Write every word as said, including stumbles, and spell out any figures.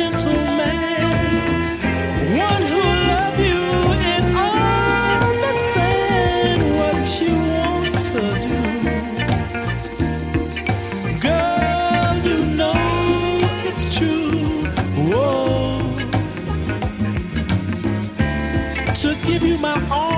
gentleman, one who love you and understand what you want to do. Girl, you know it's true. Whoa. To give you my all.